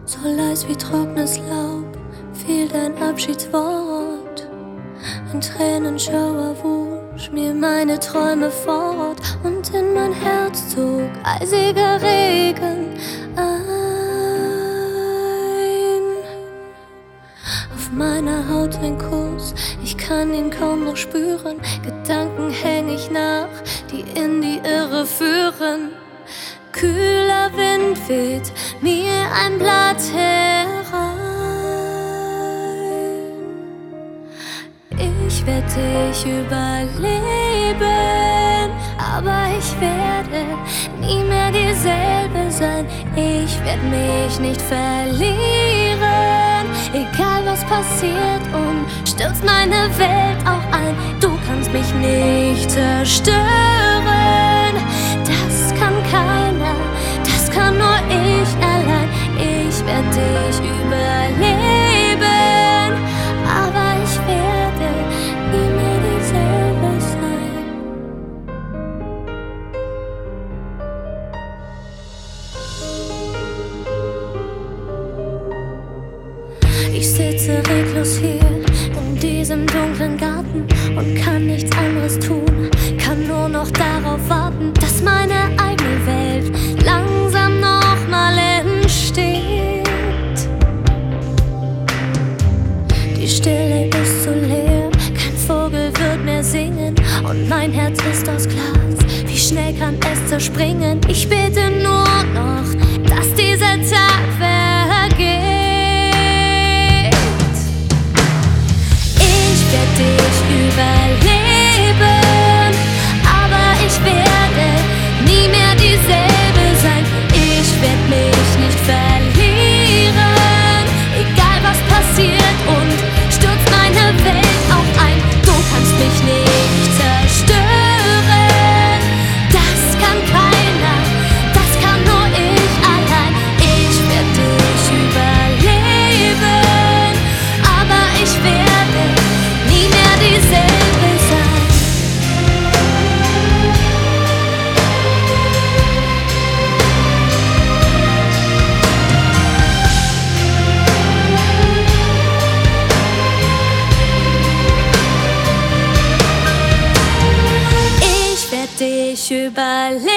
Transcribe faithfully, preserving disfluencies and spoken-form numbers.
So leis wie trockenes Laub fiel dein Abschiedswort. Ein Tränenschauer wusch mir meine Träume fort, und in mein Herz zog eisiger Regen ein. Auf meiner Haut ein Kuss, ich kann ihn kaum noch spüren. Gedanken häng ich nach, die in die Irre führen. Kühler Wind weht mir ein Blatt herein. Ich werd dich überleben, aber ich werde nie mehr dieselbe sein. Ich werd mich nicht verlieren, egal was passiert und stürzt meine Welt auch ein. Du kannst mich nicht zerstören, das kann keiner, das kann nur ich allein. Ich werd dich überleben, aber ich werde nie mehr dieselbe sein. Ich sitze reglos hier in diesem dunklen Garten und kann nichts anderes tun, kann nur noch darauf warten, dass meine eigene Welt langsam noch mal entsteht. Die Stille ist so leer, kein Vogel wird mehr singen, und mein Herz ist aus Glas. Wie schnell kann es zerspringen? Ich bete nur noch, dass dieser Tag vergeht. Ich werd dich überleben, aber ich werde nie mehr dieselbe sein. Ich werd mich nicht verlieren, egal was passiert und stürzt meine Welt auch ein. Du kannst mich nicht zerstören, das kann keiner, das kann nur ich allein. Ich werd dich überleben, aber ich werde nie mehr dieselbe sein. Ich werd dich überleben,